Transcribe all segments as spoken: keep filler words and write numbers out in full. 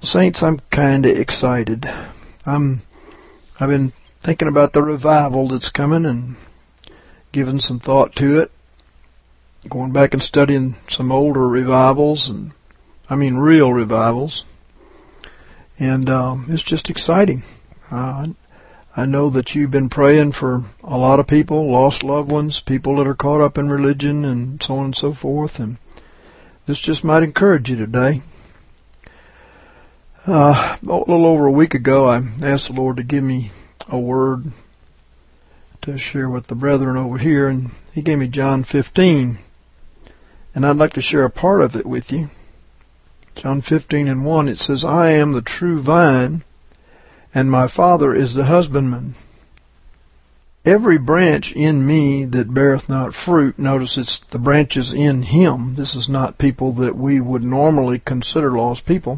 Saints, I'm kind of excited. I'm, I've been thinking about the revival that's coming and giving some thought to it. Going back and studying some older revivals, and I mean real revivals. And um, it's just exciting. Uh, I know that you've been praying for a lot of people, lost loved ones, people that are caught up in religion, and so on and so forth. And this just might encourage you today. Uh, a little over a week ago, I asked the Lord to give me a word to share with the brethren over here, and He gave me John fifteen. And I'd like to share a part of it with you. John fifteen and one, it says, I am the true vine, and my Father is the husbandman. Every branch in me that beareth not fruit, notice it's the branches in Him. This is not people that we would normally consider lost people.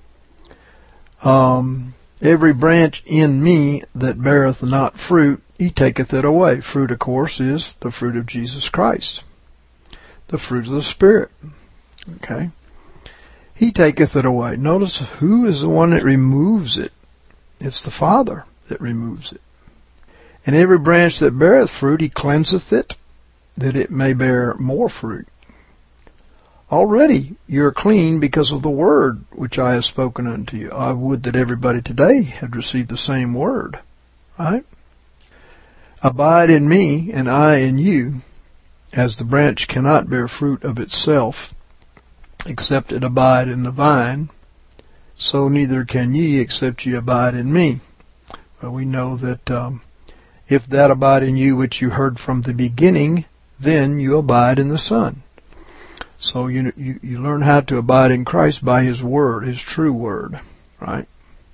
Um, every branch in me that beareth not fruit, He taketh it away. Fruit, of course, is the fruit of Jesus Christ. The fruit of the Spirit. Okay? He taketh it away. Notice who is the one that removes it. It's the Father that removes it. And every branch that beareth fruit, He cleanseth it, that it may bear more fruit. Already you're clean because of the word which I have spoken unto you. I would that everybody today had received the same word. Right? Abide in me, and I in you, as the branch cannot bear fruit of itself, except it abide in the vine, so neither can ye except ye abide in me. Well, we know that um, if that abide in you which you heard from the beginning, then you abide in the Son. So you, you you learn how to abide in Christ by His Word, His true Word, right?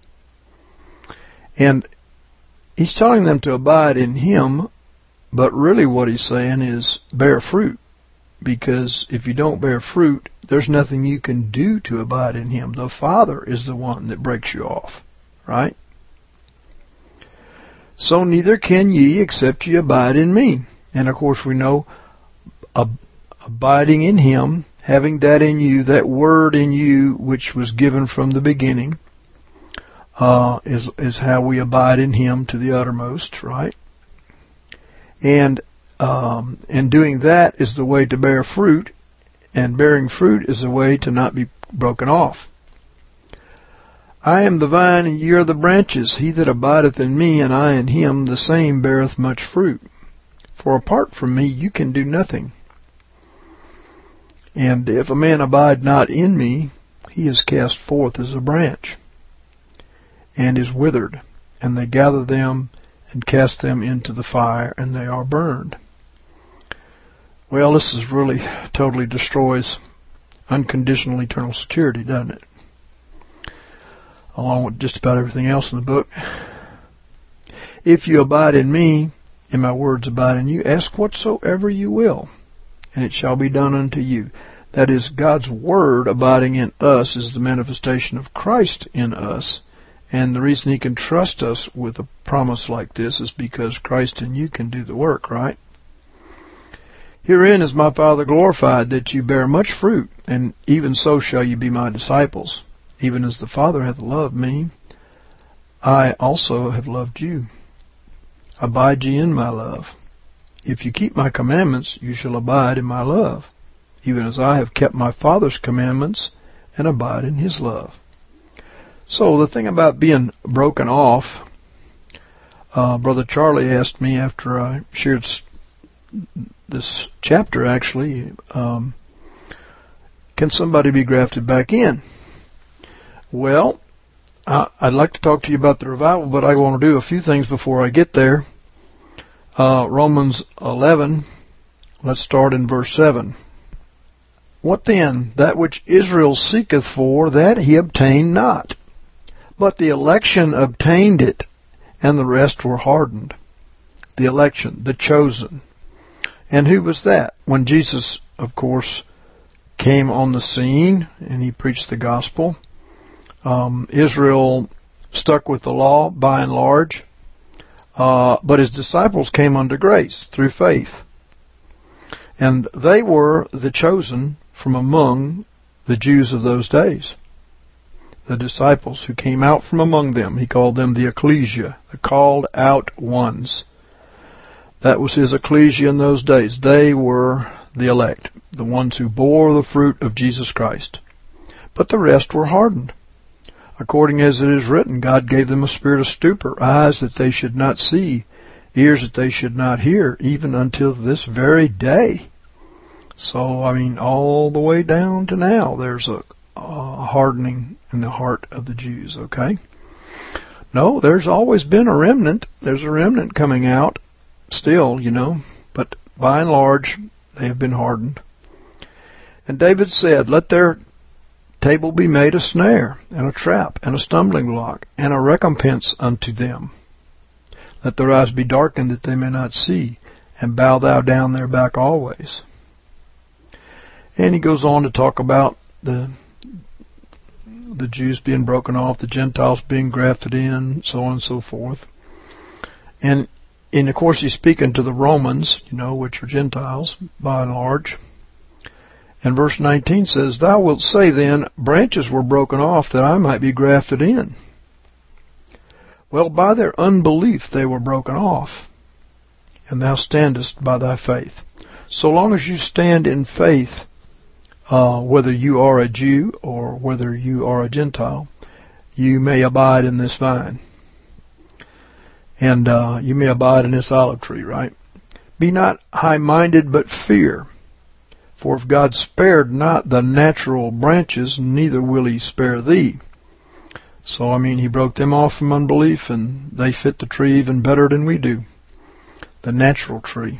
And He's telling them to abide in Him, but really what He's saying is bear fruit. Because if you don't bear fruit, there's nothing you can do to abide in Him. The Father is the one that breaks you off, right? So neither can ye except ye abide in me. And of course we know ab- abiding in Him, having that in you, that word in you which was given from the beginning, uh, is is how we abide in Him to the uttermost, right? And um, and doing that is the way to bear fruit, and bearing fruit is the way to not be broken off. I am the vine, and ye are the branches. He that abideth in me, and I in him, the same beareth much fruit. For apart from me you can do nothing. And if a man abide not in me, he is cast forth as a branch, and is withered, and they gather them and cast them into the fire, and they are burned. Well, this is really totally destroys unconditional eternal security, doesn't it? Along with just about everything else in the book. If you abide in me, and my words abide in you, ask whatsoever you will, and it shall be done unto you. That is, God's Word abiding in us is the manifestation of Christ in us. And the reason He can trust us with a promise like this is because Christ in you can do the work, right? Herein is my Father glorified, that you bear much fruit, and even so shall you be my disciples. Even as the Father hath loved me, I also have loved you. Abide ye in my love. If you keep my commandments, you shall abide in my love, even as I have kept my Father's commandments and abide in His love. So the thing about being broken off, uh, Brother Charlie asked me after I shared this chapter, actually, um, can somebody be grafted back in? Well, uh, I'd like to talk to you about the revival, but I want to do a few things before I get there. Uh, Romans eleven, let's start in verse seven. What then? That which Israel seeketh for, that he obtained not. But the election obtained it, and the rest were hardened. The election, the chosen. And who was that? When Jesus, of course, came on the scene, and He preached the gospel, um, Israel stuck with the law, by and large. Uh, but His disciples came unto grace through faith. And they were the chosen from among the Jews of those days. the disciples who came out from among them. He called them the ecclesia, the called out ones. That was his ecclesia in those days. They were the elect, the ones who bore the fruit of Jesus Christ. But the rest were hardened. According as it is written, God gave them a spirit of stupor, eyes that they should not see, ears that they should not hear, even until this very day. So, I mean, all the way down to now, there's a, a hardening in the heart of the Jews, okay? No, there's always been a remnant. There's a remnant coming out still, you know, but by and large, they have been hardened. And David said, let their table be made a snare, and a trap, and a stumbling block, and a recompense unto them. Let their eyes be darkened that they may not see, and bow thou down their back always. And he goes on to talk about the the Jews being broken off, the Gentiles being grafted in, so on and so forth. And, and of course he's speaking to the Romans, you know, which are Gentiles, by and large. And verse nineteen says, thou wilt say then, branches were broken off that I might be grafted in. Well, by their unbelief they were broken off, and thou standest by thy faith. So long as you stand in faith, uh, whether you are a Jew or whether you are a Gentile, you may abide in this vine. And uh, you may abide in this olive tree, right? Be not high-minded, but fear. For if God spared not the natural branches, neither will he spare thee. So, I mean, he broke them off from unbelief, and they fit the tree even better than we do. The natural tree.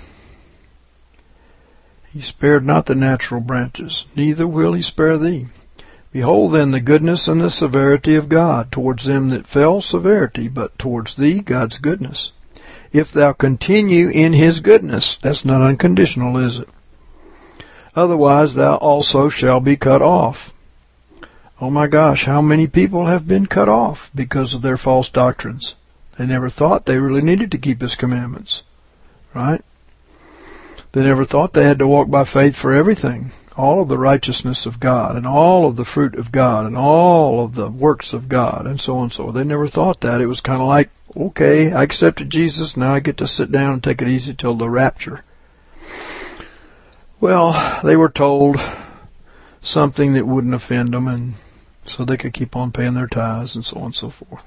He spared not the natural branches, neither will he spare thee. Behold then the goodness and the severity of God. Towards them that fell, severity, but towards thee, God's goodness. If thou continue in his goodness, that's not unconditional, is it? Otherwise thou also shall be cut off. Oh my gosh, how many people have been cut off because of their false doctrines? They never thought they really needed to keep his commandments, right? They never thought they had to walk by faith for everything. All of the righteousness of God, and all of the fruit of God, and all of the works of God, and so on and so on. They never thought that. It was kind of like, okay, I accepted Jesus, now I get to sit down and take it easy till the rapture. Well, they were told something that wouldn't offend them, and so they could keep on paying their tithes, and so on and so forth.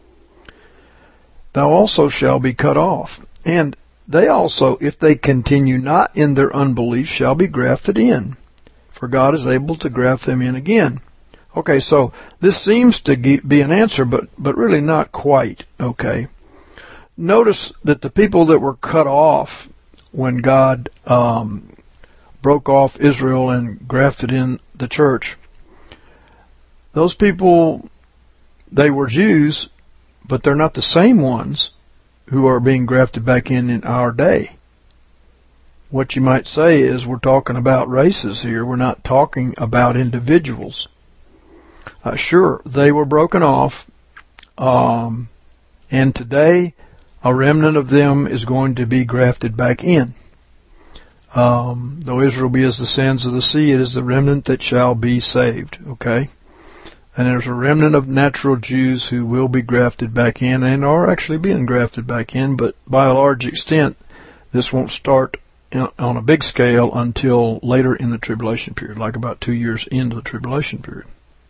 Thou also shalt be cut off, and they also, if they continue not in their unbelief, shall be grafted in, for God is able to graft them in again. Okay, so this seems to be an answer, but, but really not quite, okay. Notice that the people that were cut off when God um, broke off Israel and grafted in the church, those people, they were Jews, but they're not the same ones who are being grafted back in in our day. What you might say is we're talking about races here. We're not talking about individuals. Uh, sure, they were broken off, um, and today a remnant of them is going to be grafted back in. Um, though Israel be as the sands of the sea, it is the remnant that shall be saved. Okay? And there's a remnant of natural Jews who will be grafted back in and are actually being grafted back in, but by a large extent, this won't start in, on a big scale until later in the tribulation period, like about two years into the tribulation period.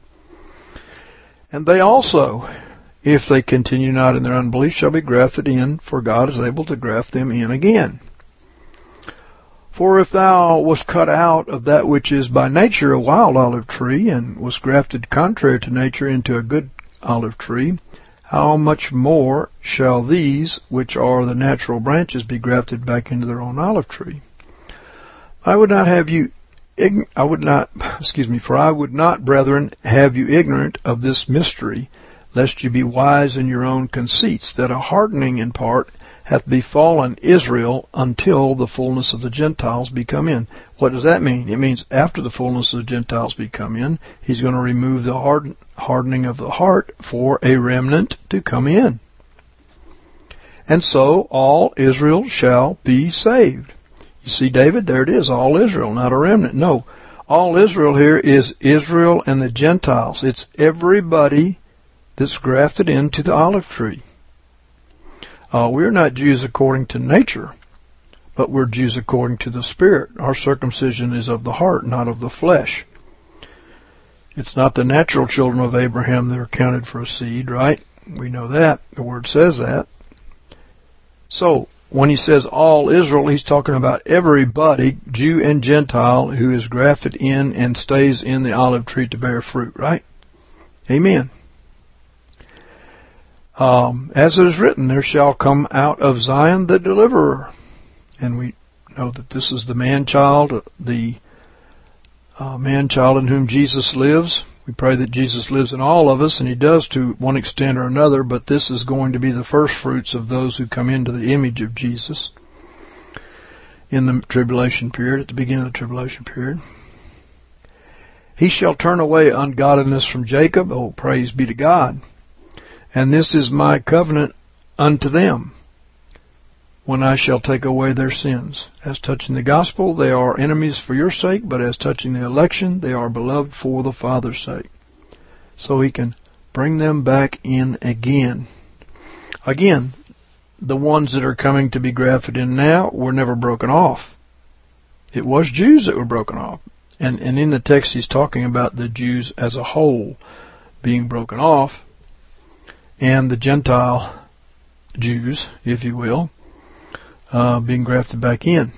And they also, if they continue not in their unbelief, shall be grafted in, for God is able to graft them in again. For if thou wast cut out of that which is by nature a wild olive tree, and was grafted contrary to nature into a good olive tree, how much more shall these, which are the natural branches, be grafted back into their own olive tree? I would not have you, ign- I would not, excuse me, for I would not, brethren, have you ignorant of this mystery, lest you be wise in your own conceits, that a hardening in part hath befallen Israel until the fullness of the Gentiles be come in. What does that mean? It means after the fullness of the Gentiles be come in, he's going to remove the hard, hardening of the heart for a remnant to come in. And so all Israel shall be saved. You see, David, there it is, all Israel, not a remnant. No, all Israel here is Israel and the Gentiles. It's everybody that's grafted into the olive tree. Uh, we're not Jews according to nature, but we're Jews according to the Spirit. Our circumcision is of the heart, not of the flesh. It's not the natural children of Abraham that are counted for a seed, right? We know that. The Word says that. So, when he says all Israel, he's talking about everybody, Jew and Gentile, who is grafted in and stays in the olive tree to bear fruit, right? Amen. Um, as it is written, there shall come out of Zion the deliverer. And we know that this is the man-child, the uh, man-child in whom Jesus lives. We pray that Jesus lives in all of us, and He does to one extent or another, but this is going to be the first fruits of those who come into the image of Jesus in the tribulation period, at the beginning of the tribulation period. He shall turn away ungodliness from Jacob. Oh, praise be to God. And this is my covenant unto them, when I shall take away their sins. As touching the gospel, they are enemies for your sake, but as touching the election, they are beloved for the Father's sake. So He can bring them back in again. Again, the ones that are coming to be grafted in now were never broken off. It was Jews that were broken off. And, and in the text, he's talking about the Jews as a whole being broken off, and the Gentile Jews, if you will, uh, being grafted back in.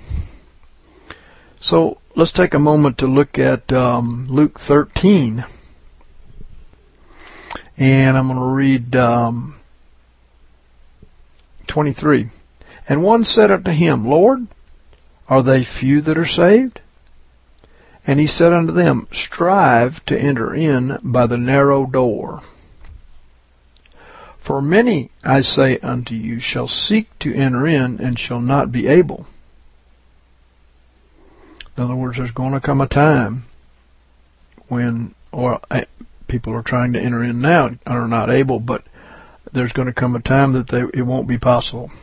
So let's take a moment to look at um, Luke thirteen. And I'm going to read um, twenty-three. And one said unto him, Lord, are they few that are saved? And he said unto them, strive to enter in by the narrow door. For many, I say unto you, shall seek to enter in, and shall not be able. In other words, there's going to come a time when, or people are trying to enter in now and are not able, but there's going to come a time that they, it won't be possible.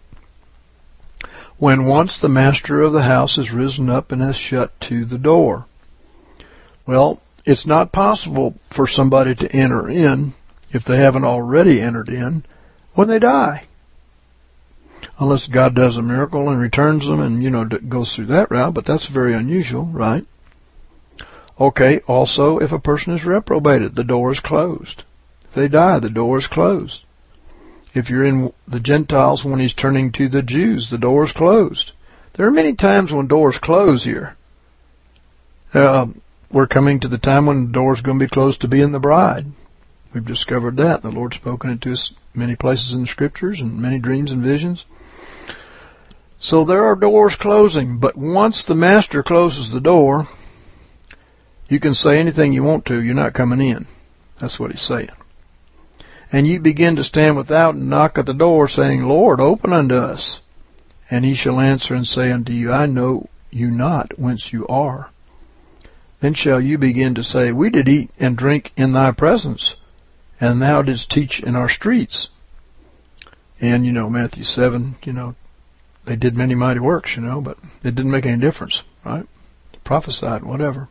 When once the master of the house is risen up and has shut to the door. Well, it's not possible for somebody to enter in if they haven't already entered in when they die. Unless God does a miracle and returns them and, you know, goes through that route, but that's very unusual, right? Okay, also, if a person is reprobated, the door is closed. If they die, the door is closed. If you're in the Gentiles when He's turning to the Jews, the door is closed. There are many times when doors close here. Uh, we're coming to the time when the door is going to be closed to be in the bride. We've discovered that. The Lord's spoken it to us many places in the Scriptures and many dreams and visions. So there are doors closing, but once the Master closes the door, you can say anything you want to. You're not coming in. That's what He's saying. And you begin to stand without and knock at the door, saying, Lord, open unto us. And He shall answer and say unto you, I know you not whence you are. Then shall you begin to say, we did eat and drink in thy presence, and thou didst teach in our streets. And, you know, Matthew seven, you know, they did many mighty works, you know, but it didn't make any difference, right? Prophesied, whatever.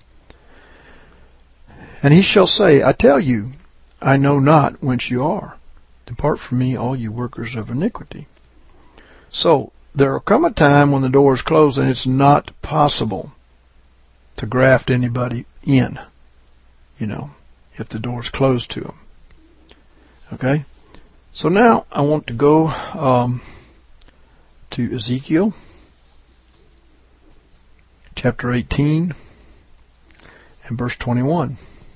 And He shall say, I tell you, I know not whence you are. Depart from me, all you workers of iniquity. So, there will come a time when the door is closed and it's not possible to graft anybody in, you know, if the door is closed to them. Okay? So now I want to go um, to Ezekiel chapter eighteen and verse twenty-one.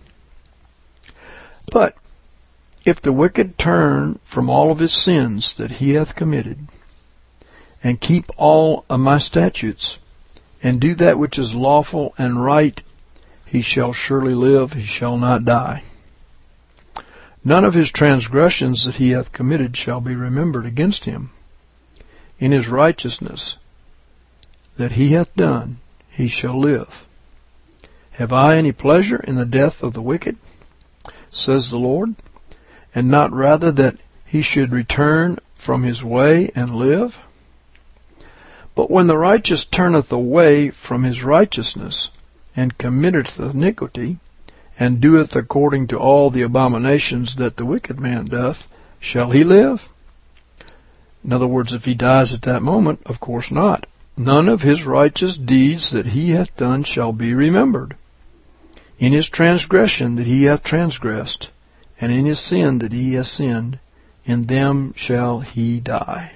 But if the wicked turn from all of his sins that he hath committed, and keep all of my statutes, and do that which is lawful and right, he shall surely live, he shall not die. None of his transgressions that he hath committed shall be remembered against him. In his righteousness that he hath done, he shall live. Have I any pleasure in the death of the wicked, says the Lord, and not rather that he should return from his way and live? But when the righteous turneth away from his righteousness, and committeth iniquity, and doeth according to all the abominations that the wicked man doth, shall he live? In other words, if he dies at that moment, of course not. None of his righteous deeds that he hath done shall be remembered. In his transgression that he hath transgressed, and in his sin that he hath sinned, in them shall he die.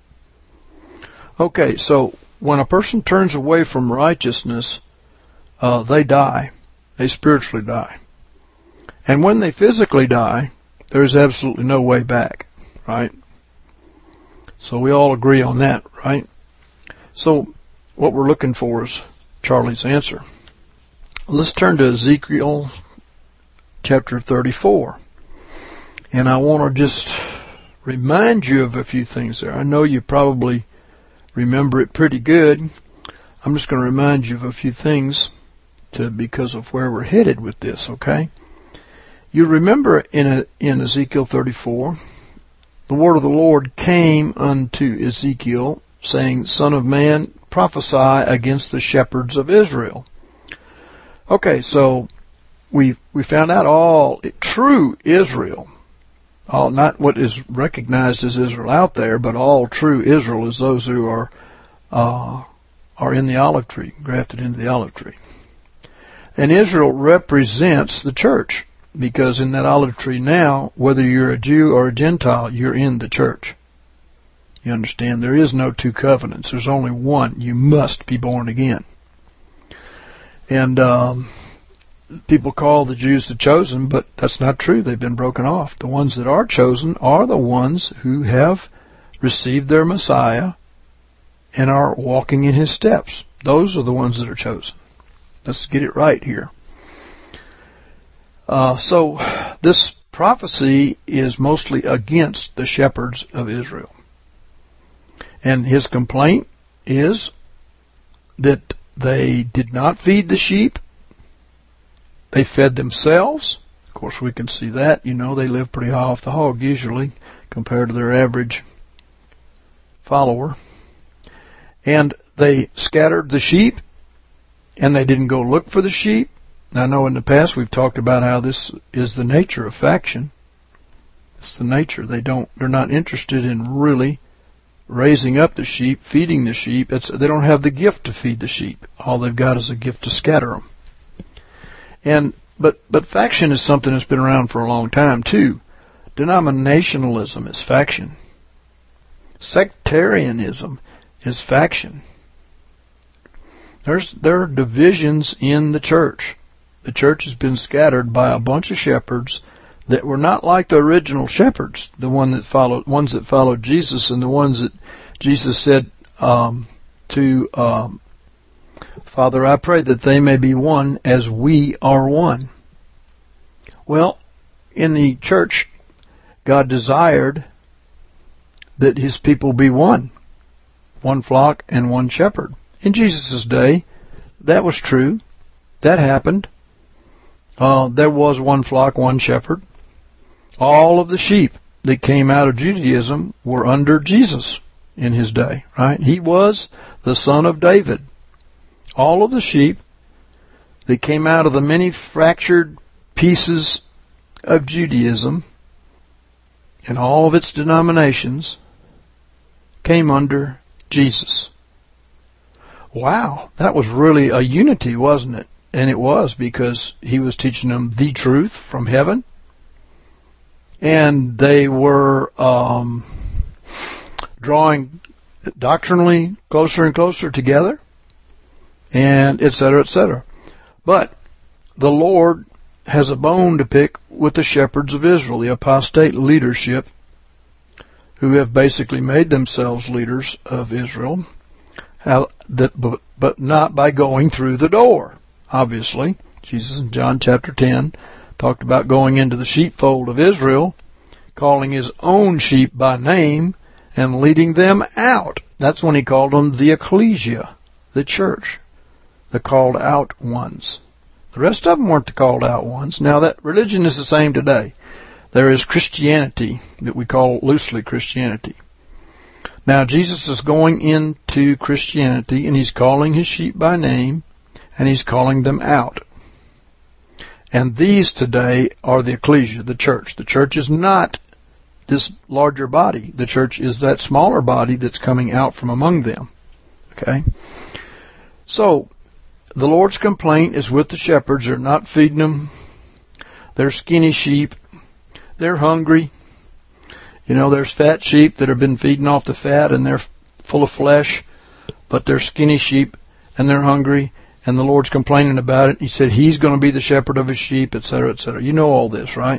Okay, so when a person turns away from righteousness, uh, they die. They spiritually die. And when they physically die, there is absolutely no way back, right? So we all agree on that, right? So what we're looking for is Charlie's answer. Let's turn to Ezekiel chapter thirty-four. And I want to just remind you of a few things there. I know you probably remember it pretty good. I'm just going to remind you of a few things to, because of where we're headed with this, okay? You remember in a, in Ezekiel thirty-four, the word of the Lord came unto Ezekiel, saying, Son of man, prophesy against the shepherds of Israel. Okay, so we we found out all true Israel, all not what is recognized as Israel out there, but all true Israel is those who are uh, are in the olive tree, grafted into the olive tree. And Israel represents the church, because in that olive tree now, whether you're a Jew or a Gentile, you're in the church. You understand? There is no two covenants. There's only one. You must be born again. And um, people call the Jews the chosen, but that's not true. They've been broken off. The ones that are chosen are the ones who have received their Messiah and are walking in his steps. Those are the ones that are chosen. Let's get it right here. Uh, so this prophecy is mostly against the shepherds of Israel. And his complaint is that they did not feed the sheep. They fed themselves. Of course, we can see that. You know, they live pretty high off the hog usually compared to their average follower. And they scattered the sheep, and they didn't go look for the sheep. Now, I know in the past we've talked about how this is the nature of faction. It's the nature. They don't, they're not interested in really raising up the sheep, feeding the sheep. It's, they don't have the gift to feed the sheep. All they've got is a gift to scatter them. And but but faction is something that's been around for a long time too. Denominationalism is faction. Sectarianism is faction. There's there are divisions in the church. The church has been scattered by a bunch of shepherds that were not like the original shepherds, the one that followed, ones that followed Jesus, and the ones that Jesus said um, to um, Father, I pray that they may be one as we are one. Well, in the church, God desired that his people be one, one flock and one shepherd. In Jesus' day, that was true. That happened. Uh, there was one flock, one shepherd. All of the sheep that came out of Judaism were under Jesus in his day, right? He was the son of David. All of the sheep that came out of the many fractured pieces of Judaism and all of its denominations came under Jesus. Wow, that was really a unity, wasn't it? And it was, because he was teaching them the truth from heaven. And they were um, drawing doctrinally closer and closer together, and et cetera, et cetera. But the Lord has a bone to pick with the shepherds of Israel, the apostate leadership, who have basically made themselves leaders of Israel, how, that, but, but not by going through the door, obviously. Jesus in John chapter ten talked about going into the sheepfold of Israel, calling his own sheep by name, and leading them out. That's when he called them the ecclesia, the church, the called out ones. The rest of them weren't the called out ones. Now, that religion is the same today. There is Christianity that we call loosely Christianity. Now, Jesus is going into Christianity, and he's calling his sheep by name, And He's calling them out. And these today are the ecclesia, the church. The church is not this larger body. The church is that smaller body that's coming out from among them. Okay? So, the Lord's complaint is with the shepherds. They're not feeding them. They're skinny sheep. They're hungry. You know, there's fat sheep that have been feeding off the fat and they're full of flesh, but they're skinny sheep and they're hungry, and the Lord's complaining about it. He said He's going to be the shepherd of His sheep, et cetera, et cetera. You know all this, right?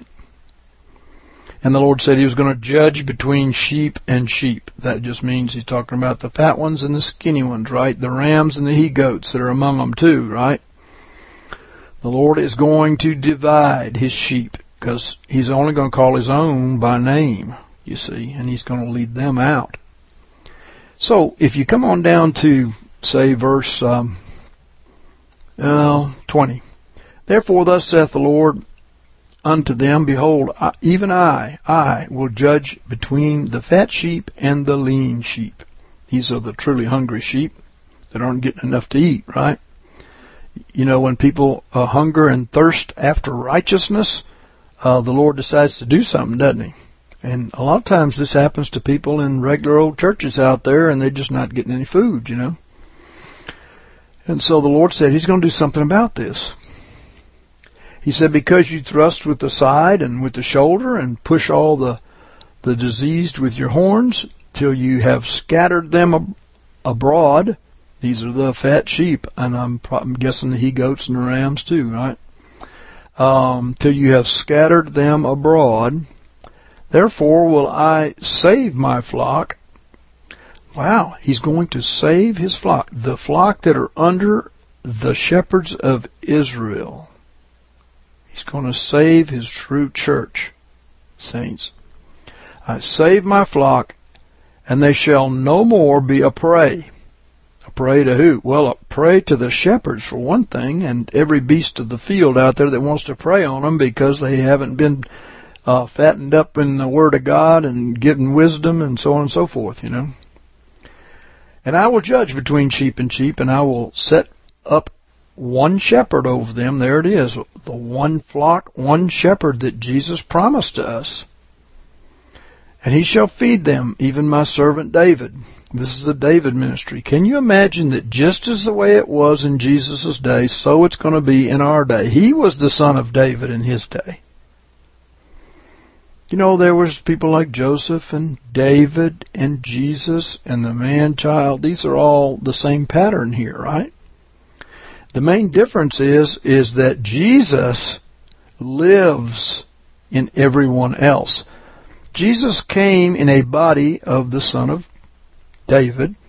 And the Lord said He was going to judge between sheep and sheep. That just means He's talking about the fat ones and the skinny ones, right? The rams and the he-goats that are among them too, right? The Lord is going to divide His sheep because He's only going to call His own by name, you see, and He's going to lead them out. So, if you come on down to, say, verse um, uh, twenty. Therefore thus saith the Lord unto them, Behold, I, even I, I will judge between the fat sheep and the lean sheep. These are the truly hungry sheep that aren't getting enough to eat, right? You know, when people uh, hunger and thirst after righteousness, uh, the Lord decides to do something, doesn't He? And a lot of times this happens to people in regular old churches out there, and they're just not getting any food, you know. And so the Lord said He's going to do something about this. He said, because you thrust with the side and with the shoulder and push all the the diseased with your horns till you have scattered them ab- abroad. These are the fat sheep, and I'm, pro- I'm guessing the he-goats and the rams too, right? Um, till you have scattered them abroad. Therefore will I save my flock. Wow, He's going to save His flock. The flock that are under the shepherds of Israel. He's going to save His true church, saints. I save my flock, and they shall no more be a prey. A prey to who? Well, a prey to the shepherds, for one thing, and every beast of the field out there that wants to prey on them because they haven't been Uh, fattened up in the Word of God and given wisdom and so on and so forth, you know. And I will judge between sheep and sheep, and I will set up one shepherd over them. There it is, the one flock, one shepherd that Jesus promised to us. And He shall feed them, even my servant David. This is the David ministry. Can you imagine that just as the way it was in Jesus' day, so it's going to be in our day? He was the son of David in His day. You know, there was people like Joseph and David and Jesus and the man-child. These are all the same pattern here, right? The main difference is, is that Jesus lives in everyone else. Jesus came in a body of the son of David.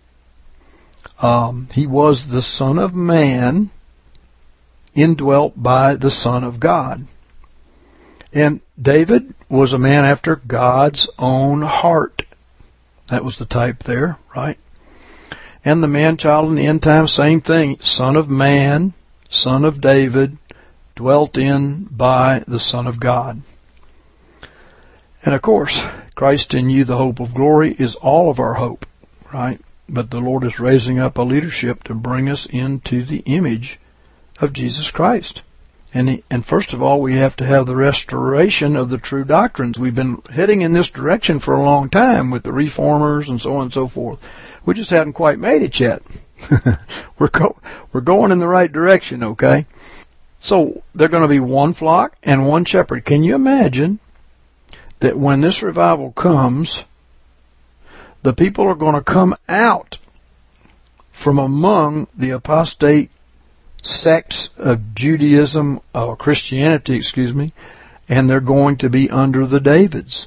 Um, he was the Son of Man, indwelt by the Son of God. And David was a man after God's own heart. That was the type there, right? And the man-child in the end time, same thing. Son of Man, Son of David, dwelt in by the Son of God. And of course, Christ in you, the hope of glory, is all of our hope, right? But the Lord is raising up a leadership to bring us into the image of Jesus Christ. And, he, and first of all, we have to have the restoration of the true doctrines. We've been heading in this direction for a long time with the reformers and so on and so forth. We just haven't quite made it yet. we're, go, we're going in the right direction, okay? So, they're going to be one flock and one shepherd. Can you imagine that when this revival comes, the people are going to come out from among the apostate sects of Judaism, or Christianity, excuse me, and they're going to be under the Davids.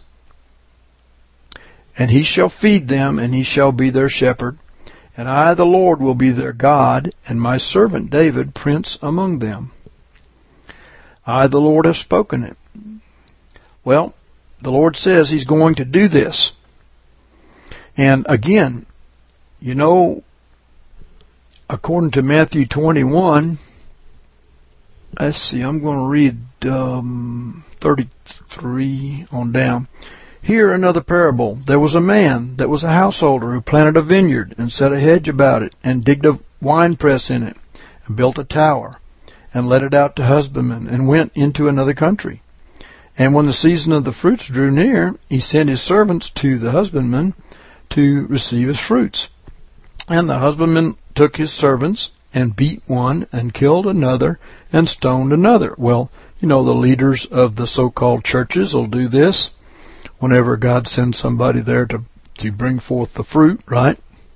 And He shall feed them, and He shall be their shepherd, and I, the Lord, will be their God, and my servant David, prince among them. I, the Lord, have spoken it. Well, the Lord says He's going to do this. And again, you know, according to Matthew twenty-one, let's see, I'm going to read um, thirty-three on down. Here another parable. There was a man that was a householder who planted a vineyard and set a hedge about it and digged a winepress in it and built a tower, and let it out to husbandmen, and went into another country. And when the season of the fruits drew near, he sent his servants to the husbandmen to receive his fruits. And the husbandman took his servants, and beat one, and killed another, and stoned another. Well, you know, the leaders of the so-called churches will do this whenever God sends somebody there to, to bring forth the fruit, right?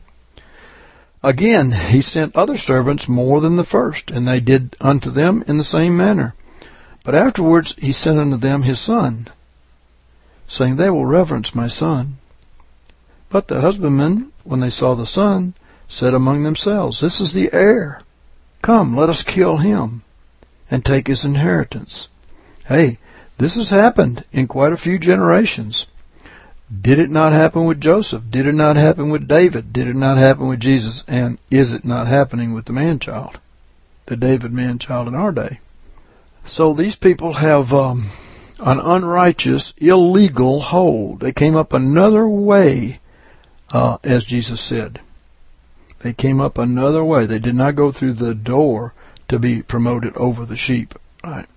Again, he sent other servants more than the first, and they did unto them in the same manner. But afterwards he sent unto them his son, saying, They will reverence my son. But the husbandmen, when they saw the son, said among themselves, This is the heir. Come, let us kill him, and take his inheritance. Hey, this has happened in quite a few generations. Did it not happen with Joseph? Did it not happen with David? Did it not happen with Jesus? And is it not happening with the man-child, the David man-child in our day? So these people have um, an unrighteous, illegal hold. They came up another way, uh, as Jesus said. They came up another way. They did not go through the door to be promoted over the sheep. Right.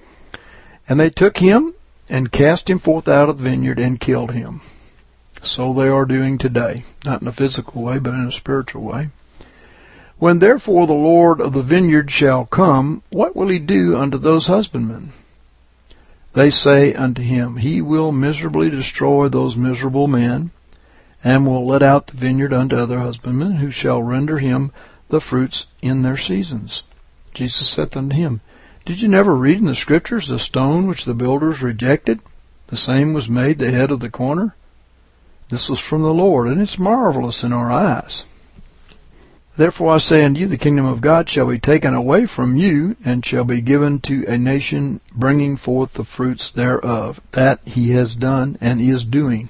And they took him and cast him forth out of the vineyard and killed him. So they are doing today. Not in a physical way, but in a spiritual way. When therefore the Lord of the vineyard shall come, what will he do unto those husbandmen? They say unto him, He will miserably destroy those miserable men, and will let out the vineyard unto other husbandmen, who shall render him the fruits in their seasons. Jesus saith unto him, Did you never read in the Scriptures, the stone which the builders rejected, the same was made the head of the corner? This was from the Lord, and it's marvelous in our eyes. Therefore I say unto you, the kingdom of God shall be taken away from you, and shall be given to a nation bringing forth the fruits thereof. That he has done, and is doing.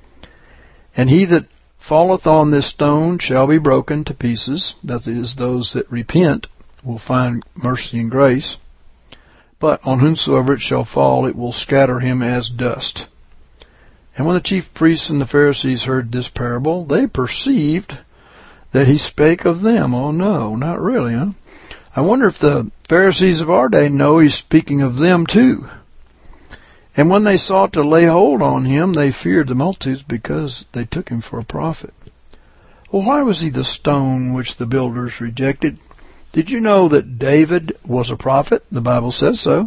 And he that falleth on this stone shall be broken to pieces, that is, those that repent will find mercy and grace. But on whomsoever it shall fall, it will scatter him as dust. And when the chief priests and the Pharisees heard this parable, they perceived that he spake of them. Oh no, not really, huh? I wonder if the Pharisees of our day know he's speaking of them too. And when they sought to lay hold on him, they feared the multitudes, because they took him for a prophet. Well, why was he the stone which the builders rejected? Did you know that David was a prophet? The Bible says so.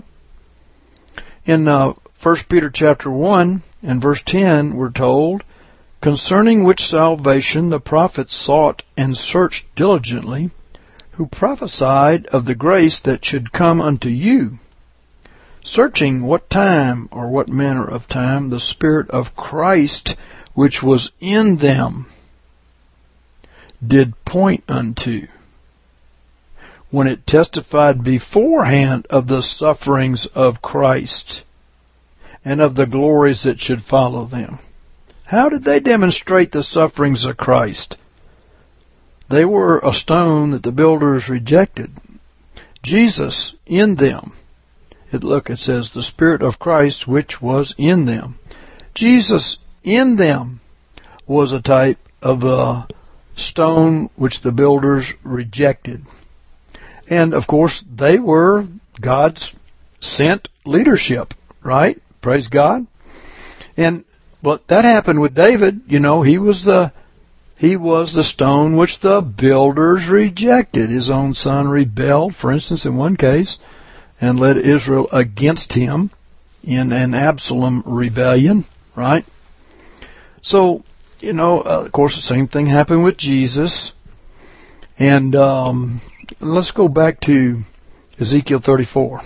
In uh, First Peter chapter one and verse ten, we're told, Concerning which salvation the prophets sought and searched diligently, who prophesied of the grace that should come unto you, searching what time or what manner of time the Spirit of Christ which was in them did point unto, when it testified beforehand of the sufferings of Christ and of the glories that should follow them. How did they demonstrate the sufferings of Christ? They were a stone that the builders rejected. Jesus in them. It, look, it says, the Spirit of Christ which was in them. Jesus in them was a type of a stone which the builders rejected. And, of course, they were God's sent leadership, right? Praise God. And but that happened with David. You know, he was the he was the stone which the builders rejected. His own son rebelled, for instance, in one case, and led Israel against him in an Absalom rebellion, right? So, you know, uh, of course, the same thing happened with Jesus. And um, let's go back to Ezekiel thirty-four.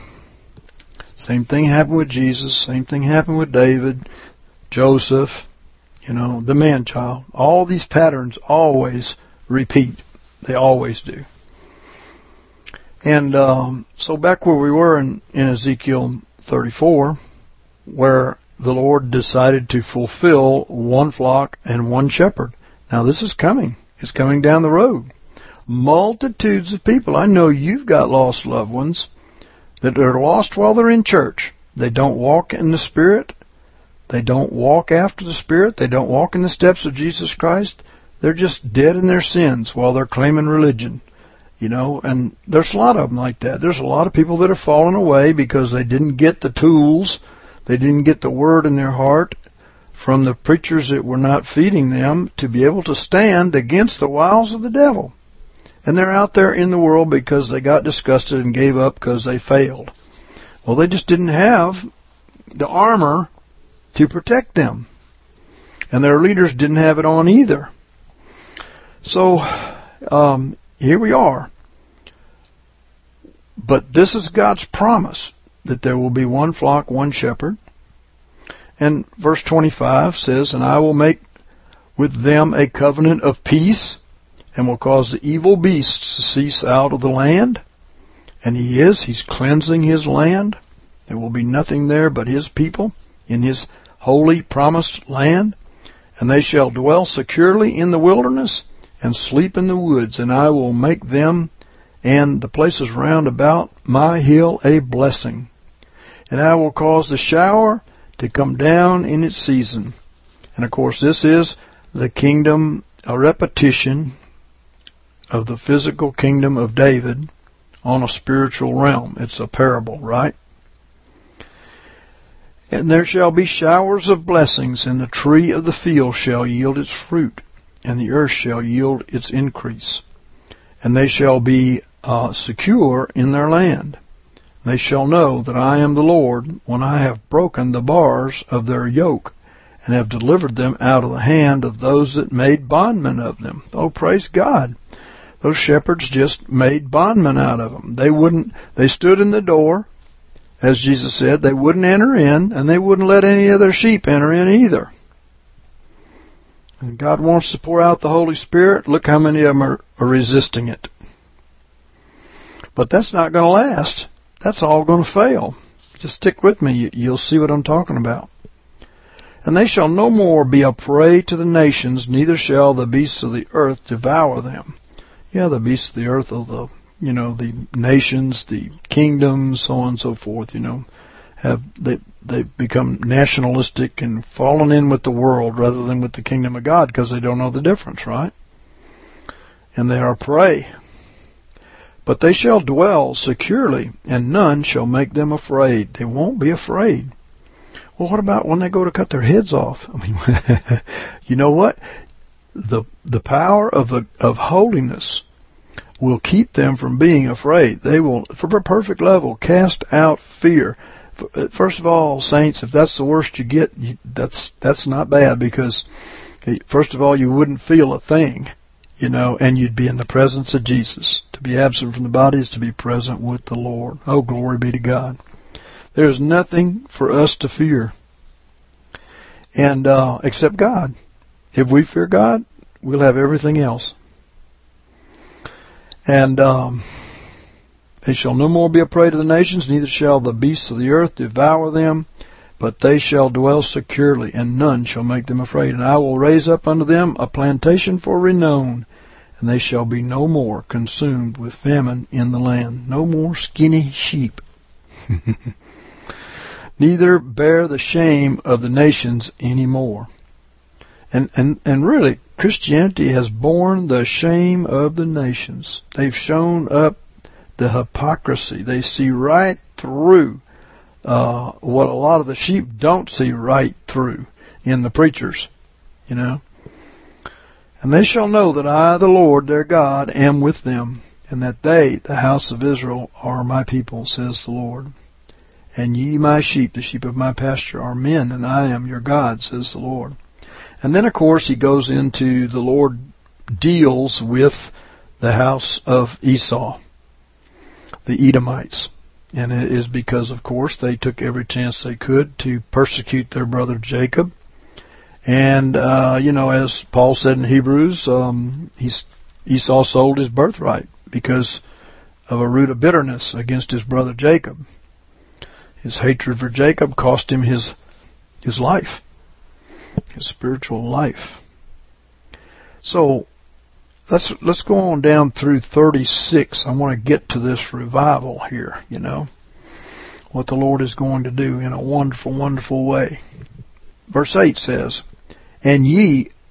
Same thing happened with Jesus. Same thing happened with David, Joseph, you know, the man-child. All these patterns always repeat. They always do. And um, so back where we were in, in Ezekiel thirty-four, where the Lord decided to fulfill one flock and one shepherd. Now this is coming. It's coming down the road. Multitudes of people. I know you've got lost loved ones that are lost while they're in church. They don't walk in the Spirit. They don't walk after the Spirit. They don't walk in the steps of Jesus Christ. They're just dead in their sins while they're claiming religion. You know, and there's a lot of them like that. There's a lot of people that are falling away because they didn't get the tools, they didn't get the word in their heart from the preachers that were not feeding them to be able to stand against the wiles of the devil. And they're out there in the world because they got disgusted and gave up because they failed. Well, they just didn't have the armor to protect them. And their leaders didn't have it on either. So, um, here we are. But this is God's promise, that there will be one flock, one shepherd. And verse twenty-five says, and I will make with them a covenant of peace, and will cause the evil beasts to cease out of the land. And he is, he's cleansing his land. There will be nothing there but his people in his holy promised land. And they shall dwell securely in the wilderness, and sleep in the woods, and I will make them and the places round about my hill a blessing. And I will cause the shower to come down in its season. And of course this is the kingdom, a repetition of the physical kingdom of David on a spiritual realm. It's a parable, right? And there shall be showers of blessings, and the tree of the field shall yield its fruit, and the earth shall yield its increase. And they shall be uh, secure in their land. They shall know that I am the Lord when I have broken the bars of their yoke, and have delivered them out of the hand of those that made bondmen of them. Oh, praise God. Those shepherds just made bondmen out of them. They wouldn't, they stood in the door, as Jesus said, they wouldn't enter in, and they wouldn't let any of their sheep enter in either. And God wants to pour out the Holy Spirit. Look how many of them are, are resisting it. But that's not going to last. That's all going to fail. Just stick with me. You'll see what I'm talking about. And they shall no more be a prey to the nations, neither shall the beasts of the earth devour them. Yeah, the beasts of the earth are the, you know, the nations, the kingdoms, so on and so forth, you know. Have they they've become nationalistic and fallen in with the world rather than with the kingdom of God because they don't know the difference, right? And they are prey. But they shall dwell securely, and none shall make them afraid. They won't be afraid. Well, what about when they go to cut their heads off? I mean, you know what? The the power of the, of holiness will keep them from being afraid. They will, for a perfect level, cast out fear. First of all, saints, if that's the worst you get, you, that's that's not bad, because first of all, you wouldn't feel a thing, you know, and you'd be in the presence of Jesus. To be absent from the body is to be present with the Lord. Oh, glory be to God. There is nothing for us to fear, and uh, except God. If we fear God, we'll have everything else. And um, they shall no more be a prey to the nations, neither shall the beasts of the earth devour them, but they shall dwell securely, and none shall make them afraid. And I will raise up unto them a plantation for renown, and they shall be no more consumed with famine in the land. No more skinny sheep. Neither bear the shame of the nations any more. And, and, and really, Christianity has borne the shame of the nations. They've shown up the hypocrisy. They see right through uh, what a lot of the sheep don't see right through in the preachers, you know. And they shall know that I, the Lord, their God, am with them, and that they, the house of Israel, are my people, says the Lord. And ye, my sheep, the sheep of my pasture, are men, and I am your God, says the Lord. And then, of course, he goes into the Lord deals with the house of Esau, the Edomites. And it is because, of course, they took every chance they could to persecute their brother Jacob. And, uh, you know, as Paul said in Hebrews, um, he's, Esau sold his birthright because of a root of bitterness against his brother Jacob. His hatred for Jacob cost him his his life, his spiritual life. So let's let's go on down through thirty-six. I want to get to this revival here, you know, what the Lord is going to do in a wonderful, wonderful way. Verse eight says, And ye,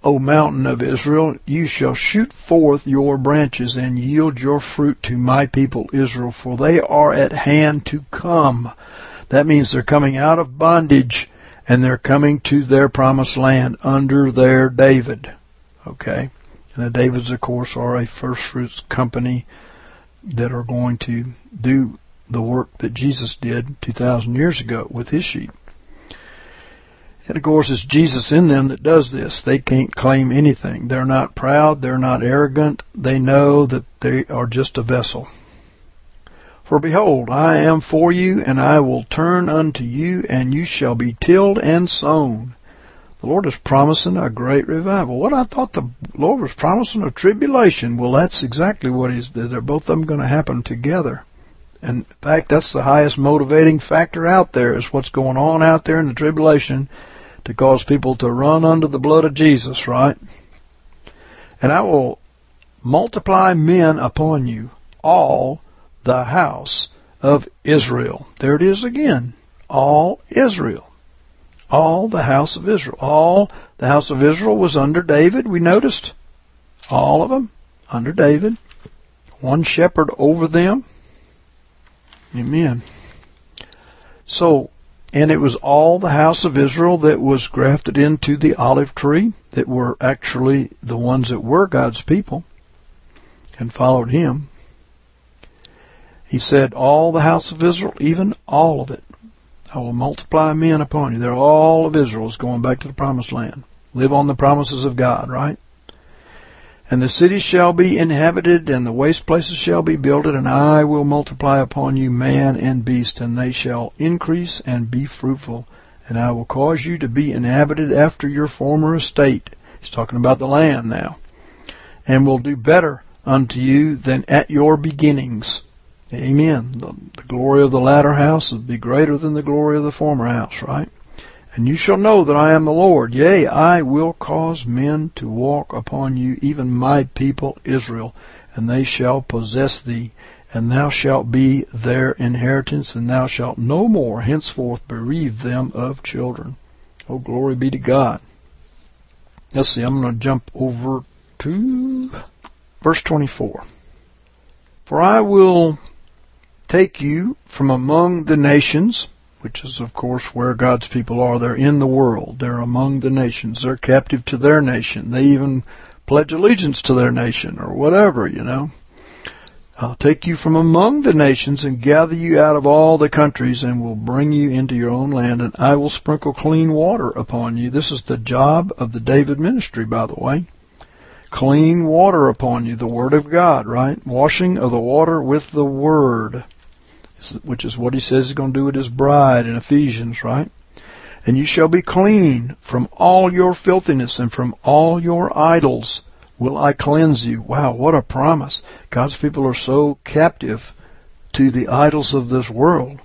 O mountain of Israel, you shall shoot forth your branches and yield your fruit to my people Israel, for they are at hand to come. That means they're coming out of bondage, and they're coming to their promised land under their David. Okay? And the Davids, of course, are a first fruits company that are going to do the work that Jesus did two thousand years ago with his sheep. And of course, it's Jesus in them that does this. They can't claim anything. They're not proud. They're not arrogant. They know that they are just a vessel. For behold, I am for you, and I will turn unto you, and you shall be tilled and sown. The Lord is promising a great revival. What I thought the Lord was promising a tribulation. Well, that's exactly what He's did. They're both of them going to happen together. And in fact, that's the highest motivating factor out there, is what's going on out there in the tribulation to cause people to run under the blood of Jesus, right? And I will multiply men upon you, all the house of Israel. There it is again. All Israel. All the house of Israel. All the house of Israel was under David, we noticed. All of them under David. One shepherd over them. Amen. So, and it was all the house of Israel that was grafted into the olive tree, that were actually the ones that were God's people and followed Him. He said, all the house of Israel, even all of it, I will multiply men upon you. They're all of Israel is going back to the promised land. Live on the promises of God, right? And the cities shall be inhabited, and the waste places shall be builded, and I will multiply upon you man and beast, and they shall increase and be fruitful. And I will cause you to be inhabited after your former estate. He's talking about the land now. And will do better unto you than at your beginnings. Amen. The, the glory of the latter house will be greater than the glory of the former house, right? And you shall know that I am the Lord. Yea, I will cause men to walk upon you, even my people Israel, and they shall possess thee, and thou shalt be their inheritance, and thou shalt no more henceforth bereave them of children. Oh, glory be to God. Let's see, I'm going to jump over to verse twenty-four. For I will take you from among the nations, which is, of course, where God's people are. They're in the world. They're among the nations. They're captive to their nation. They even pledge allegiance to their nation or whatever, you know. I'll take you from among the nations and gather you out of all the countries and will bring you into your own land, and I will sprinkle clean water upon you. This is the job of the David ministry, by the way. Clean water upon you, the Word of God, right? Washing of the water with the Word, which is what he says he's going to do with his bride in Ephesians, right? And you shall be clean from all your filthiness, and from all your idols will I cleanse you. Wow, what a promise. God's people are so captive to the idols of this world.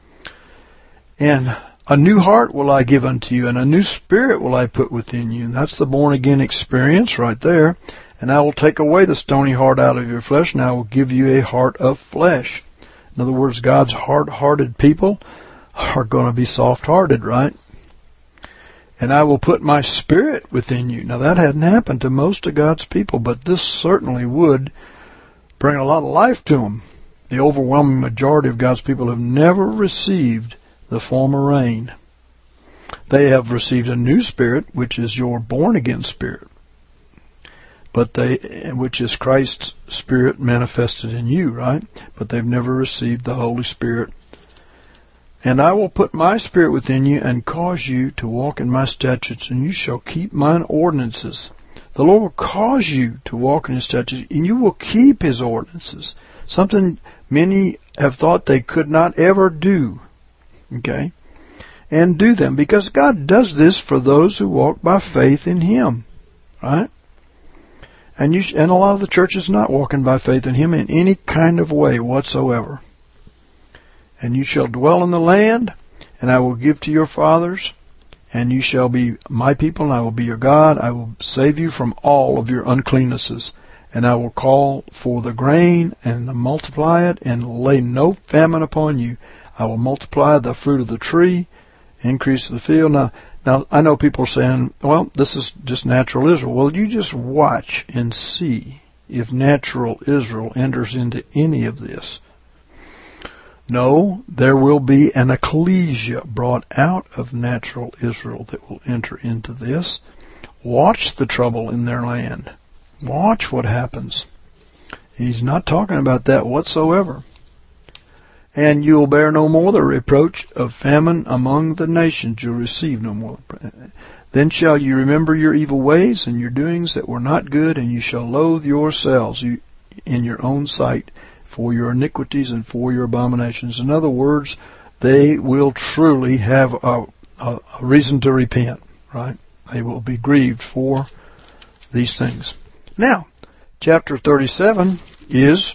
And a new heart will I give unto you, and a new spirit will I put within you. And that's the born-again experience right there. And I will take away the stony heart out of your flesh, and I will give you a heart of flesh. In other words, God's hard-hearted people are going to be soft-hearted, right? And I will put my spirit within you. Now, that hadn't happened to most of God's people, but this certainly would bring a lot of life to them. The overwhelming majority of God's people have never received the former rain. They have received a new spirit, which is your born-again spirit, but they, which is Christ's Spirit manifested in you, right? But they've never received the Holy Spirit. And I will put my Spirit within you and cause you to walk in my statutes, and you shall keep mine ordinances. The Lord will cause you to walk in His statutes, and you will keep His ordinances. Something many have thought they could not ever do. Okay? And do them, because God does this for those who walk by faith in Him. Right? And you, and a lot of the church is not walking by faith in Him in any kind of way whatsoever. And you shall dwell in the land, and I will give to your fathers, and you shall be my people, and I will be your God. I will save you from all of your uncleannesses, and I will call for the grain and multiply it, and lay no famine upon you. I will multiply the fruit of the tree, increase of the field. Now, now I know people are saying, well, this is just natural Israel. Well, you just watch and see if natural Israel enters into any of this. No, there will be an ecclesia brought out of natural Israel that will enter into this. Watch the trouble in their land. Watch what happens. He's not talking about that whatsoever. And you will bear no more the reproach of famine among the nations. You'll receive no more. Then shall you remember your evil ways and your doings that were not good, and you shall loathe yourselves in your own sight for your iniquities and for your abominations. In other words, they will truly have a, a, a reason to repent, right? They will be grieved for these things. Now, chapter thirty-seven is,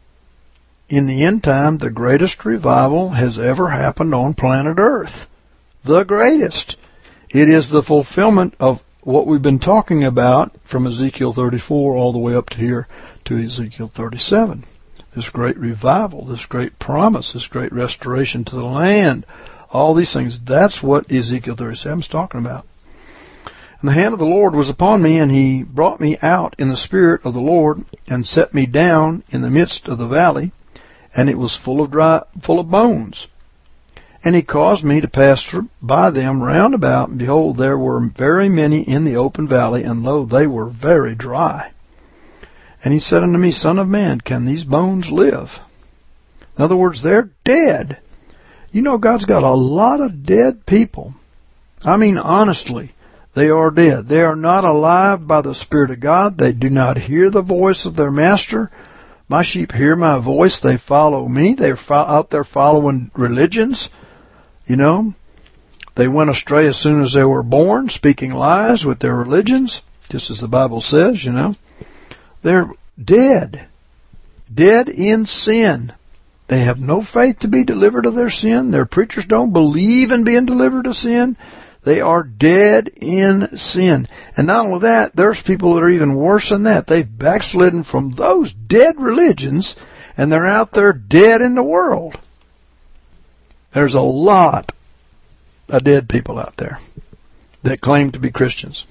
in the end time, the greatest revival has ever happened on planet Earth. The greatest. It is the fulfillment of what we've been talking about from Ezekiel thirty-four all the way up to here to Ezekiel thirty-seven. This great revival, this great promise, this great restoration to the land, all these things, that's what Ezekiel thirty-seven is talking about. And the hand of the Lord was upon me, and he brought me out in the spirit of the Lord, and set me down in the midst of the valley, and it was full of dry, full of bones. And he caused me to pass by them round about, and behold, there were very many in the open valley, and lo, they were very dry. And he said unto me, Son of man, can these bones live? In other words, they're dead. You know, God's got a lot of dead people. I mean, honestly, they are dead. They are not alive by the Spirit of God. They do not hear the voice of their master. My sheep hear my voice. They follow me. They're out there following religions. You know, they went astray as soon as they were born, speaking lies with their religions, just as the Bible says, you know. They're dead. Dead in sin. They have no faith to be delivered of their sin. Their preachers don't believe in being delivered of sin. They are dead in sin. And not only that, there's people that are even worse than that. They've backslidden from those dead religions, and they're out there dead in the world. There's a lot of dead people out there that claim to be Christians.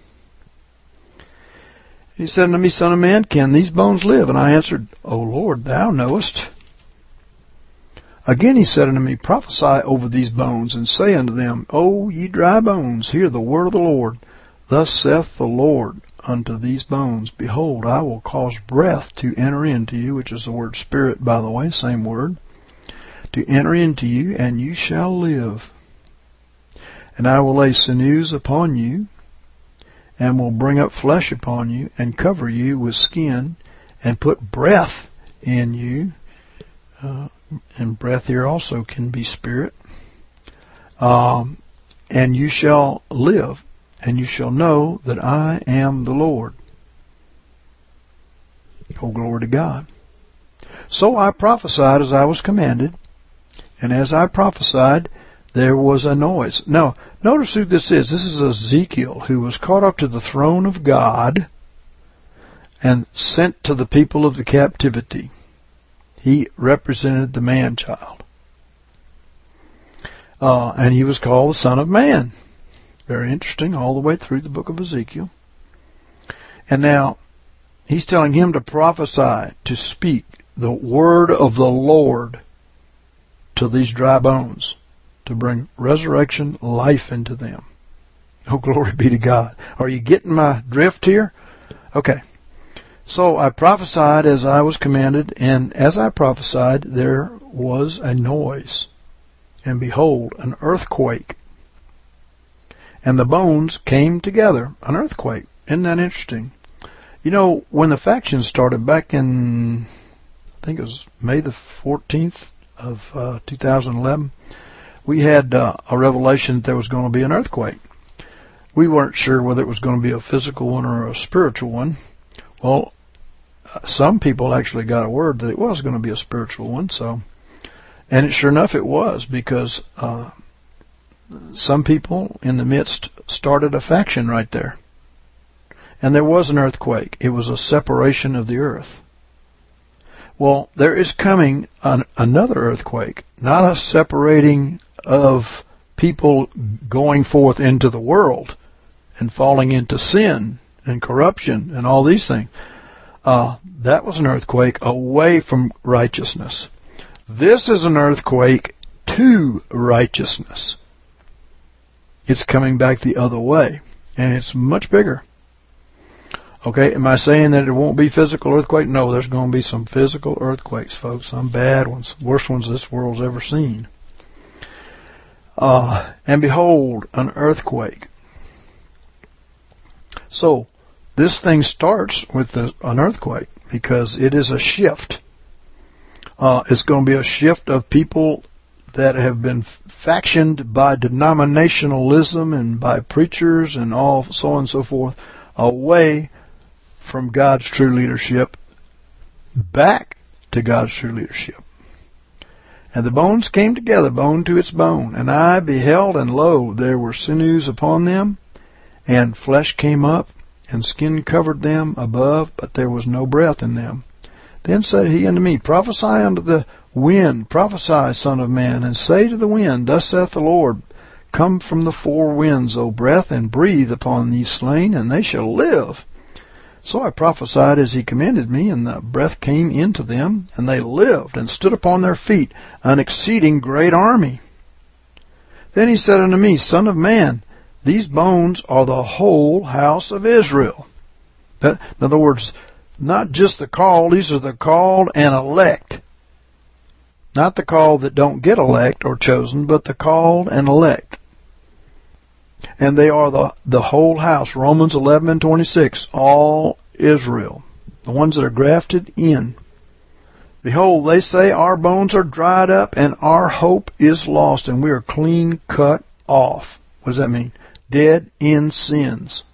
He said unto me, Son of man, can these bones live? And I answered, O Lord, thou knowest. Again he said unto me, Prophesy over these bones, and say unto them, O ye dry bones, hear the word of the Lord. Thus saith the Lord unto these bones, Behold, I will cause breath to enter into you, which is the word spirit, by the way, same word, to enter into you, and you shall live. And I will lay sinews upon you, and will bring up flesh upon you, and cover you with skin, and put breath in you. Uh, and breath here also can be spirit. Um, and you shall live, and you shall know that I am the Lord. Oh, glory to God. So I prophesied as I was commanded, and as I prophesied, there was a noise. Now, notice who this is. This is Ezekiel, who was caught up to the throne of God and sent to the people of the captivity. He represented the man-child. Uh, and he was called the Son of Man. Very interesting, all the way through the book of Ezekiel. And now, he's telling him to prophesy, to speak the word of the Lord to these dry bones, to bring resurrection, life into them. Oh, glory be to God. Are you getting my drift here? Okay. So I prophesied as I was commanded, and as I prophesied, there was a noise. And behold, an earthquake. And the bones came together. An earthquake. Isn't that interesting? You know, when the factions started back in, I think it was May the fourteenth of uh, two thousand eleven, we had uh, a revelation that there was going to be an earthquake. We weren't sure whether it was going to be a physical one or a spiritual one. Well, uh, some people actually got a word that it was going to be a spiritual one. So, and it, sure enough, it was, because uh, some people in the midst started a faction right there. And there was an earthquake. It was a separation of the earth. Well, there is coming an, another earthquake, not a separating of people going forth into the world and falling into sin and corruption and all these things. Uh, that was an earthquake away from righteousness. This is an earthquake to righteousness. It's coming back the other way, and it's much bigger. Okay, am I saying that it won't be physical earthquake? No, there's going to be some physical earthquakes, folks. Some bad ones, worst ones this world's ever seen. Uh, and behold, an earthquake. So, this thing starts with the, an earthquake because it is a shift. Uh, it's going to be a shift of people that have been factioned by denominationalism and by preachers and all so on and so forth away from God's true leadership back to God's true leadership. And the bones came together, bone to its bone. And I beheld, and lo, there were sinews upon them, and flesh came up, and skin covered them above, but there was no breath in them. Then said he unto me, Prophesy unto the wind, prophesy, Son of man, and say to the wind, Thus saith the Lord, Come from the four winds, O breath, and breathe upon these slain, and they shall live. So I prophesied as he commanded me, and the breath came into them, and they lived, and stood upon their feet, an exceeding great army. Then he said unto me, Son of man, these bones are the whole house of Israel. That, in other words, not just the called, these are the called and elect. Not the called that don't get elect or chosen, but the called and elect. And they are the, the whole house, Romans eleven and twenty-six, all Israel, the ones that are grafted in. Behold, they say, Our bones are dried up, and our hope is lost, and we are clean cut off. What does that mean? Dead in sins.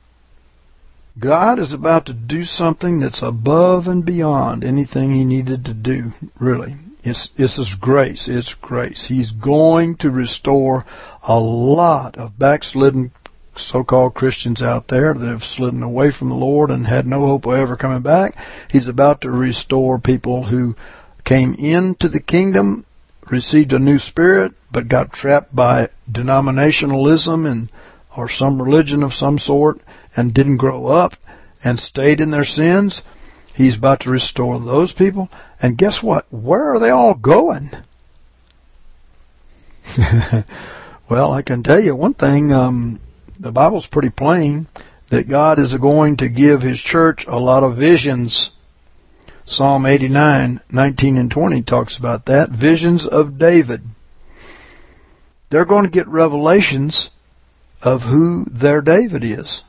God is about to do something that's above and beyond anything He needed to do, really. It's, it's His grace. It's grace. He's going to restore a lot of backslidden so-called Christians out there that have slidden away from the Lord and had no hope of ever coming back. He's about to restore people who came into the kingdom, received a new spirit, but got trapped by denominationalism and or some religion of some sort and didn't grow up and stayed in their sins. He's about to restore those people. And guess what? Where are they all going? Well, I can tell you one thing. Um, the Bible's pretty plain that God is going to give His church a lot of visions. Psalm eighty-nine, nineteen and twenty talks about that. Visions of David. They're going to get revelations of who their David is.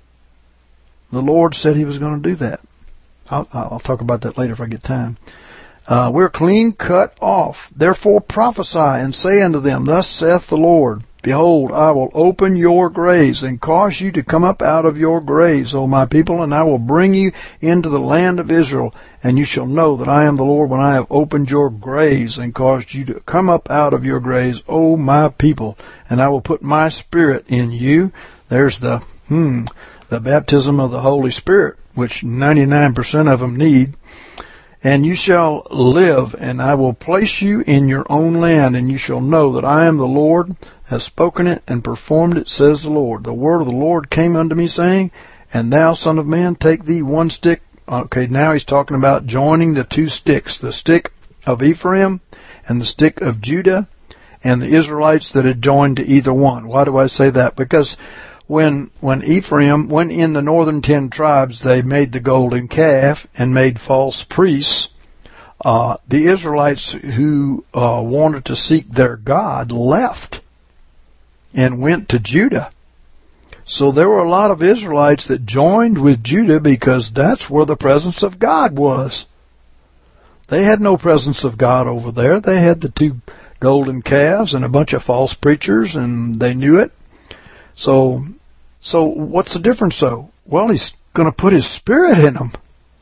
The Lord said He was going to do that. I'll, I'll talk about that later if I get time. Uh, we're clean cut off. Therefore prophesy and say unto them, Thus saith the Lord, Behold, I will open your graves and cause you to come up out of your graves, O my people, and I will bring you into the land of Israel, and you shall know that I am the Lord when I have opened your graves and caused you to come up out of your graves, O my people, and I will put my Spirit in you. There's the, hmm, the baptism of the Holy Spirit, which ninety-nine percent of them need. And you shall live, and I will place you in your own land, and you shall know that I am the Lord, has spoken it and performed it, says the Lord. The word of the Lord came unto me, saying, And thou, son of man, take thee one stick. Okay, now he's talking about joining the two sticks, the stick of Ephraim and the stick of Judah, and the Israelites that had joined to either one. Why do I say that? Because when when Ephraim, when in the northern ten tribes they made the golden calf and made false priests, uh, the Israelites who uh, wanted to seek their God left and went to Judah. So there were a lot of Israelites that joined with Judah because that's where the presence of God was. They had no presence of God over there. They had the two golden calves and a bunch of false preachers, and they knew it. So, so what's the difference, though? Well, He's going to put His Spirit in them.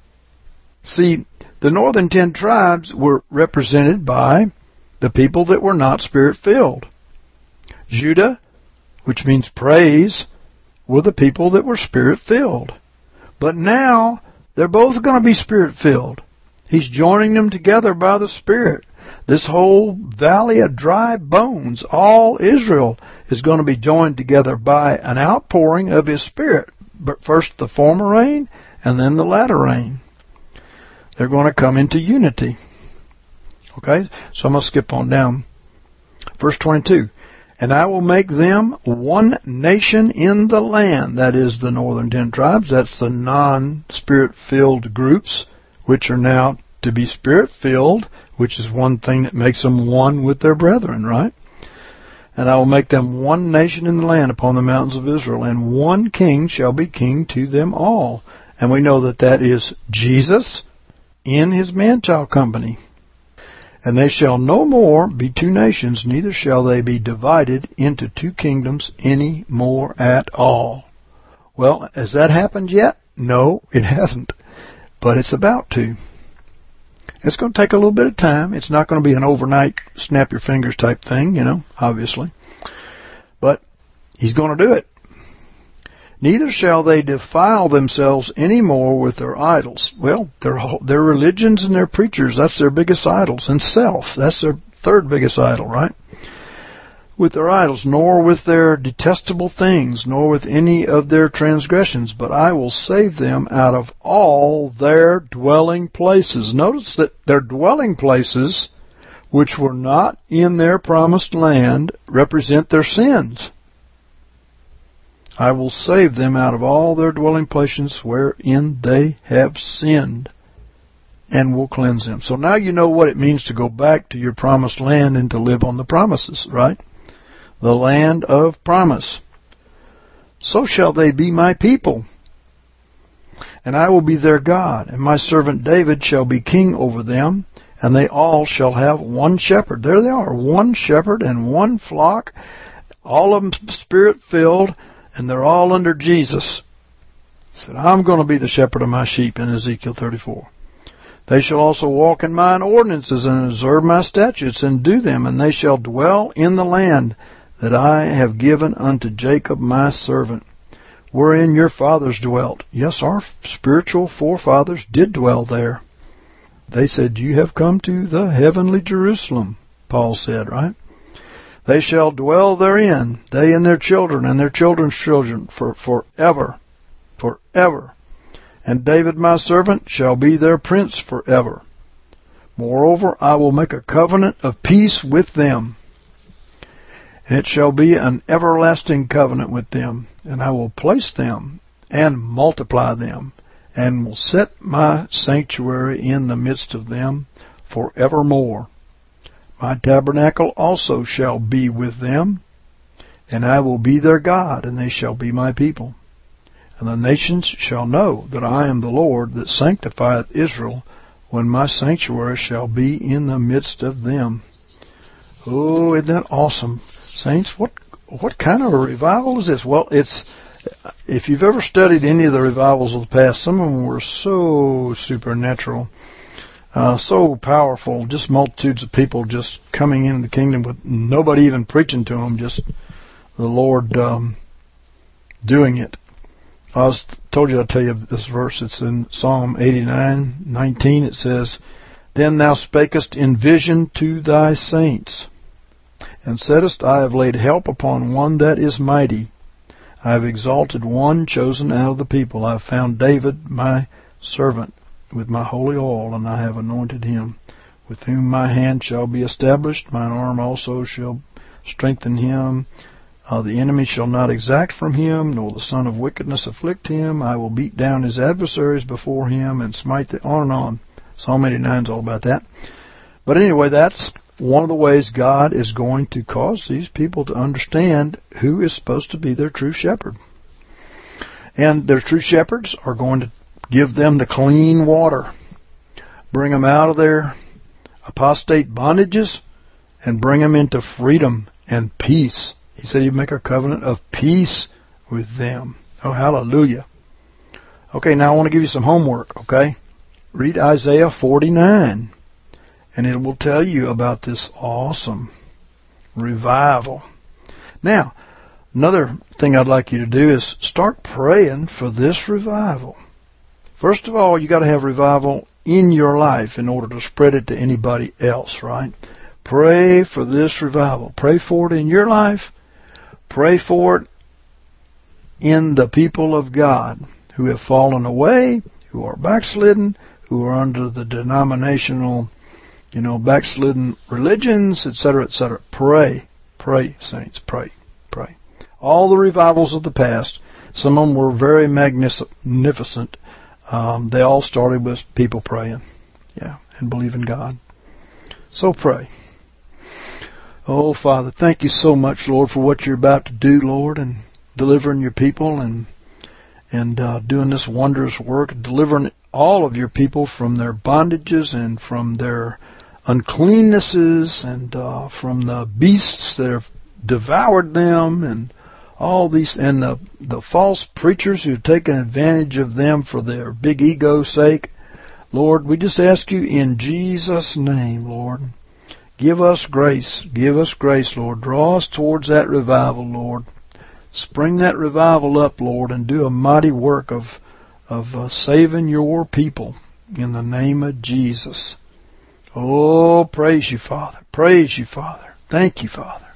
See, the northern ten tribes were represented by the people that were not Spirit-filled. Judah, which means praise, were the people that were Spirit-filled. But now, they're both going to be Spirit-filled. He's joining them together by the Spirit. This whole valley of dry bones, all Israel, is going to be joined together by an outpouring of His Spirit. But first the former rain and then the latter rain. They're going to come into unity. Okay, so I'm going to skip on down. Verse twenty-two. And I will make them one nation in the land. That is the northern ten tribes. That's the non-spirit-filled groups, which are now to be spirit-filled, which is one thing that makes them one with their brethren, right? And I will make them one nation in the land upon the mountains of Israel, and one king shall be king to them all. And we know that that is Jesus in His man-child company. And they shall no more be two nations, neither shall they be divided into two kingdoms any more at all. Well, has that happened yet? No, it hasn't. But it's about to. It's going to take a little bit of time. It's not going to be an overnight snap your fingers type thing, you know, obviously. But He's going to do it. Neither shall they defile themselves any more with their idols. Well, their their religions and their preachers, that's their biggest idols. And self, that's their third biggest idol, right? With their idols, nor with their detestable things, nor with any of their transgressions. But I will save them out of all their dwelling places. Notice that their dwelling places, which were not in their promised land, represent their sins. I will save them out of all their dwelling places wherein they have sinned, and will cleanse them. So now you know what it means to go back to your promised land and to live on the promises, right? The land of promise. So shall they be my people, and I will be their God, and my servant David shall be king over them, and they all shall have one shepherd. There they are, one shepherd and one flock, all of them spirit-filled, and they're all under Jesus. He said, I'm going to be the shepherd of my sheep in Ezekiel thirty-four. They shall also walk in mine ordinances and observe my statutes and do them, and they shall dwell in the land that I have given unto Jacob my servant, wherein your fathers dwelt. Yes, our spiritual forefathers did dwell there. They said, you have come to the heavenly Jerusalem, Paul said, right? They shall dwell therein, they and their children and their children's children, for forever, forever. And David my servant shall be their prince forever. Moreover, I will make a covenant of peace with them, and it shall be an everlasting covenant with them, and I will place them and multiply them, and will set my sanctuary in the midst of them forevermore. My tabernacle also shall be with them, and I will be their God, and they shall be my people. And the nations shall know that I am the Lord that sanctifieth Israel, when my sanctuary shall be in the midst of them. Oh, isn't that awesome? Saints, what what kind of a revival is this? Well, it's, if you've ever studied any of the revivals of the past, some of them were so supernatural. Uh, so powerful, just multitudes of people just coming into the kingdom with nobody even preaching to them, just the Lord um, doing it. I was told you I'd tell you this verse. It's in Psalm eighty-nine nineteen. It says, Then thou spakest in vision to thy saints, and saidest, I have laid help upon one that is mighty. I have exalted one chosen out of the people. I have found David my servant with my holy oil, and I have anointed him, with whom my hand shall be established. Mine arm also shall strengthen him. Uh, the enemy shall not exact from him, nor the son of wickedness afflict him. I will beat down his adversaries before him, and smite the... On and on. Psalm eighty-nine is all about that. But anyway, that's one of the ways God is going to cause these people to understand who is supposed to be their true shepherd. And their true shepherds are going to give them the clean water, bring them out of their apostate bondages, and bring them into freedom and peace. He said he'd make a covenant of peace with them. Oh, hallelujah. Okay, now I want to give you some homework, okay? Read Isaiah forty-nine, and it will tell you about this awesome revival. Now, another thing I'd like you to do is start praying for this revival. First of all, you got to have revival in your life in order to spread it to anybody else, right? Pray for this revival. Pray for it in your life. Pray for it in the people of God who have fallen away, who are backslidden, who are under the denominational, you know, backslidden religions, et cetera, et cetera. Pray, pray, saints, pray, pray. All the revivals of the past, some of them were very magnificent. Um, they all started with people praying, yeah, and believing God. So pray. Oh, Father, thank you so much, Lord, for what you're about to do, Lord, and delivering your people and and uh, doing this wondrous work, delivering all of your people from their bondages and from their uncleannesses and uh, from the beasts that have devoured them and all these, and the, the false preachers who have taken advantage of them for their big ego's sake. Lord, we just ask you in Jesus' name, Lord, give us grace. Give us grace, Lord. Draw us towards that revival, Lord. Spring that revival up, Lord, and do a mighty work of of uh, saving your people in the name of Jesus. Oh, praise you, Father. Praise you, Father. Thank you, Father.